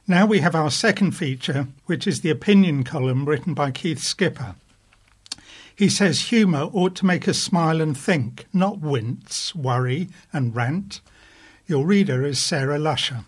Now we have our second feature, which is the opinion column written by Keith Skipper. He says humour ought to make us smile and think, not wince, worry and rant. Your reader is Sarah Lusher.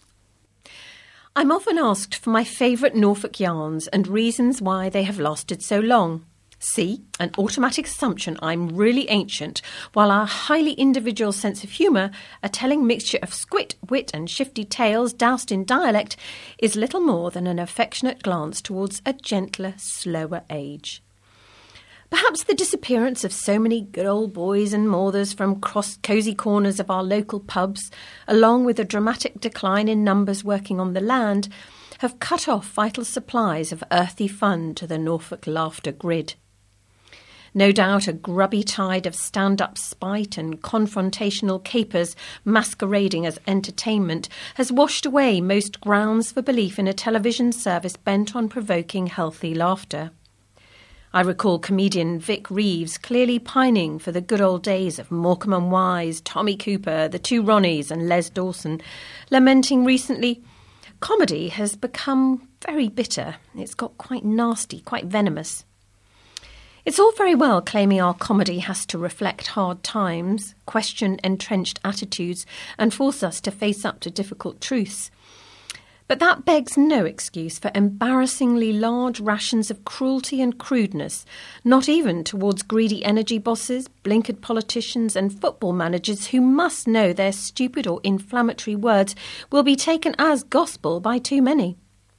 I'm often asked for my favourite Norfolk yarns and reasons why they have lasted so long. See, an automatic assumption I'm really ancient, while our highly individual sense of humour, a telling mixture of squit, wit and shifty tales doused in dialect, is little more than an affectionate glance towards a gentler, slower age. Perhaps the disappearance of so many good old boys and mothers from cosy corners of our local pubs, along with a dramatic decline in numbers working on the land, have cut off vital supplies of earthy fun to the Norfolk laughter grid. No doubt a grubby tide of stand-up spite and confrontational capers masquerading as entertainment has washed away most grounds for belief in a television service bent on provoking healthy laughter. I recall comedian Vic Reeves clearly pining for the good old days of Morecambe and Wise, Tommy Cooper, the two Ronnies and Les Dawson, lamenting recently, "Comedy has become very bitter. It's got quite nasty, quite venomous." It's all very well claiming our comedy has to reflect hard times, question entrenched attitudes, and force us to face up to difficult truths. But that begs no excuse for embarrassingly large rations of cruelty and crudeness, not even towards greedy energy bosses, blinkered politicians and football managers who must know their stupid or inflammatory words will be taken as gospel by too many.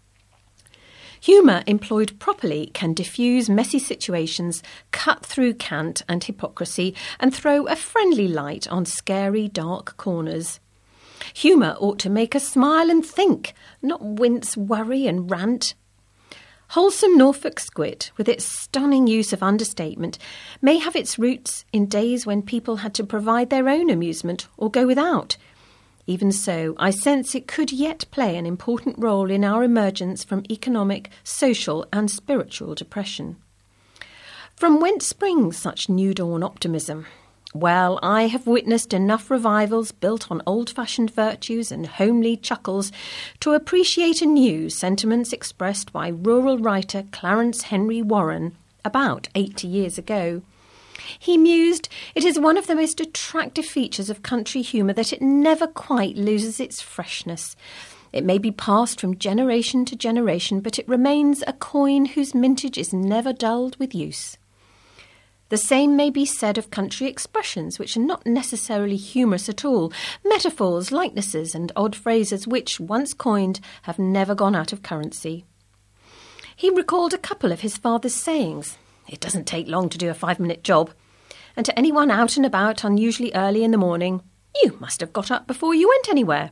Humour employed properly can diffuse messy situations, cut through cant and hypocrisy, and throw a friendly light on scary, dark corners. Humour ought to make us smile and think, not wince, worry and rant. Wholesome Norfolk squit, with its stunning use of understatement, may have its roots in days when people had to provide their own amusement or go without. Even so, I sense it could yet play an important role in our emergence from economic, social and spiritual depression. From whence springs such new dawn optimism? Well, I have witnessed enough revivals built on old-fashioned virtues and homely chuckles to appreciate anew sentiments expressed by rural writer Clarence Henry Warren about 80 years ago. He mused, "It is one of the most attractive features of country humour that it never quite loses its freshness. It may be passed from generation to generation, but it remains a coin whose mintage is never dulled with use." The same may be said of country expressions, which are not necessarily humorous at all, metaphors, likenesses and odd phrases which, once coined, have never gone out of currency. He recalled a couple of his father's sayings. "It doesn't take long to do a 5-minute job." And to anyone out and about unusually early in the morning, "You must have got up before you went anywhere."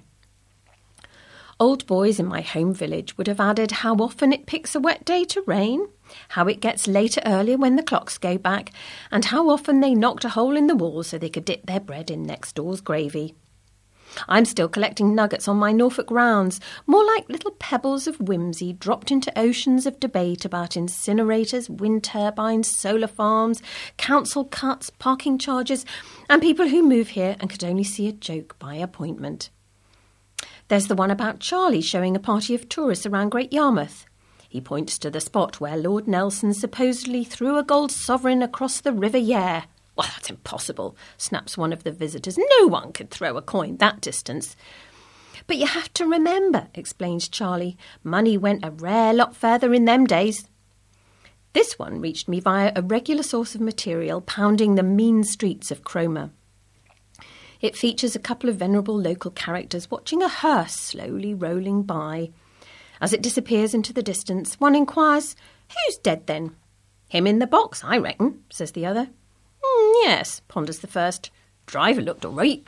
Old boys in my home village would have added how often it picks a wet day to rain, how it gets later earlier when the clocks go back, and how often they knocked a hole in the wall so they could dip their bread in next door's gravy. I'm still collecting nuggets on my Norfolk rounds, more like little pebbles of whimsy dropped into oceans of debate about incinerators, wind turbines, solar farms, council cuts, parking charges, and people who move here and could only see a joke by appointment. There's the one about Charlie showing a party of tourists around Great Yarmouth. He points to the spot where Lord Nelson supposedly threw a gold sovereign across the River Yare. "Well, that's impossible," snaps one of the visitors. "No one could throw a coin that distance." "But you have to remember," explains Charlie, "money went a rare lot further in them days." This one reached me via a regular source of material pounding the mean streets of Cromer. It features a couple of venerable local characters watching a hearse slowly rolling by. As it disappears into the distance, one inquires, "Who's dead then?" "Him in the box, I reckon," says the other. "Yes," ponders the first. "Driver looked all right."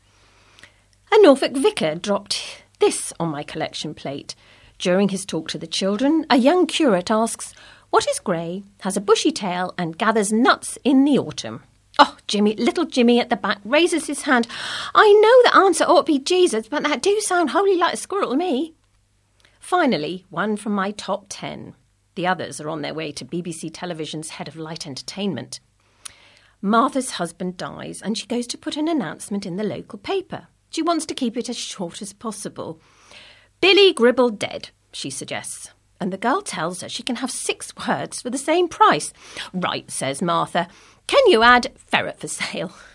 A Norfolk vicar dropped this on my collection plate. During his talk to the children, a young curate asks, "What is grey, has a bushy tail and gathers nuts in the autumn?" Oh, little Jimmy at the back raises his hand. "I know the answer ought to be Jesus, but that do sound wholly like a squirrel to me." Finally, one from my top 10. The others are on their way to BBC Television's head of light entertainment. Martha's husband dies and she goes to put an announcement in the local paper. She wants to keep it as short as possible. Billy Gribble dead, she suggests. And the girl tells her she can have 6 words for the same price. Right, says Martha. Can you add ferret for sale?